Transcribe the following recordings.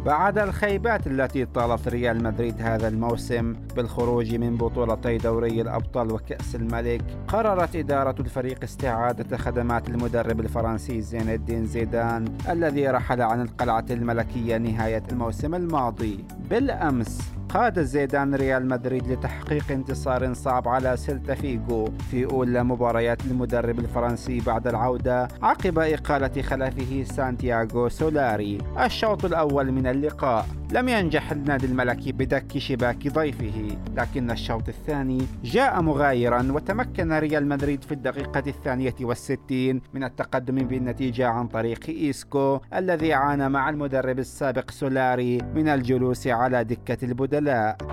بعد الخيبات التي طالت ريال مدريد هذا الموسم بالخروج من بطولتي دوري الأبطال وكأس الملك، قررت إدارة الفريق استعادة خدمات المدرب الفرنسي زين الدين زيدان الذي رحل عن القلعة الملكية نهاية الموسم الماضي. بالأمس قاد زيدان ريال مدريد لتحقيق انتصار صعب على سيلتا فيغو في أولى مباريات المدرب الفرنسي بعد العودة عقب إقالة خلفه سانتياغو سولاري. الشوط الأول من اللقاء لم ينجح النادي الملكي بدك شباك ضيفه، لكن الشوط الثاني جاء مغايرا، وتمكن ريال مدريد في الدقيقة 62 من التقدم بالنتيجة عن طريق إيسكو الذي عانى مع المدرب السابق سولاري من الجلوس على دكة البدلاء.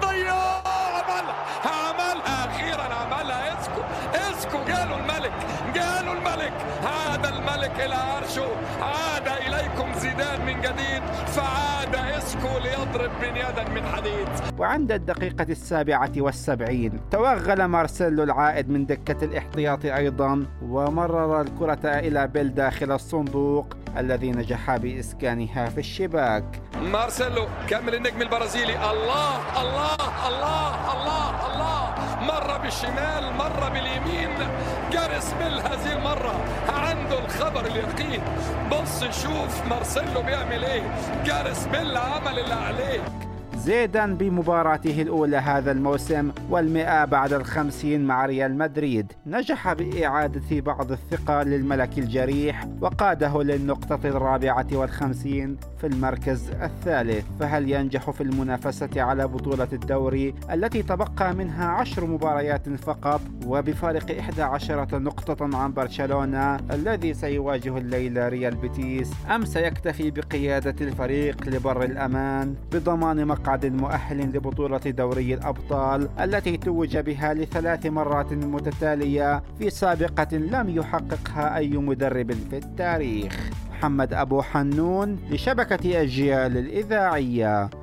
عملها أخيرا، عملها إسكو قالوا الملك عاد الملك إلى عرشه، عاد إليكم زيدان من جديد، فعاد إسكو ليضرب بنيادا من حديد. وعند الدقيقة 77 توغل مارسيلو العائد من دكة الاحتياط أيضا، ومرر الكرة إلى بيل داخل الصندوق الذي نجح بإسكانها في الشباك. مارسيلو كامل النجم البرازيلي، الله الله الله الله الله، مرة بالشمال مرة باليمين، جاريث بيل هذه المرة عنده الخبر اليقين. بص شوف مارسيلو بيعمل ايه، جاريث بيل عمل اللي عليه. زيدان بمباراته الأولى هذا الموسم والمئة بعد 50 مع ريال مدريد نجح بإعادة بعض الثقة للملك الجريح وقاده للنقطة 54 في المركز الثالث. فهل ينجح في المنافسة على بطولة الدوري التي تبقى منها 10 مباريات فقط وبفارق 11 نقطة عن برشلونة الذي سيواجه الليلة ريال بيتيس، أم سيكتفي بقيادة الفريق لبر الأمان بضمان مقعد مؤهل لبطولة دوري الأبطال التي توج بها ل3 مرات متتالية في سابقة لم يحققها أي مدرب في التاريخ؟ محمد أبو حنون لشبكة أجيال الإذاعية.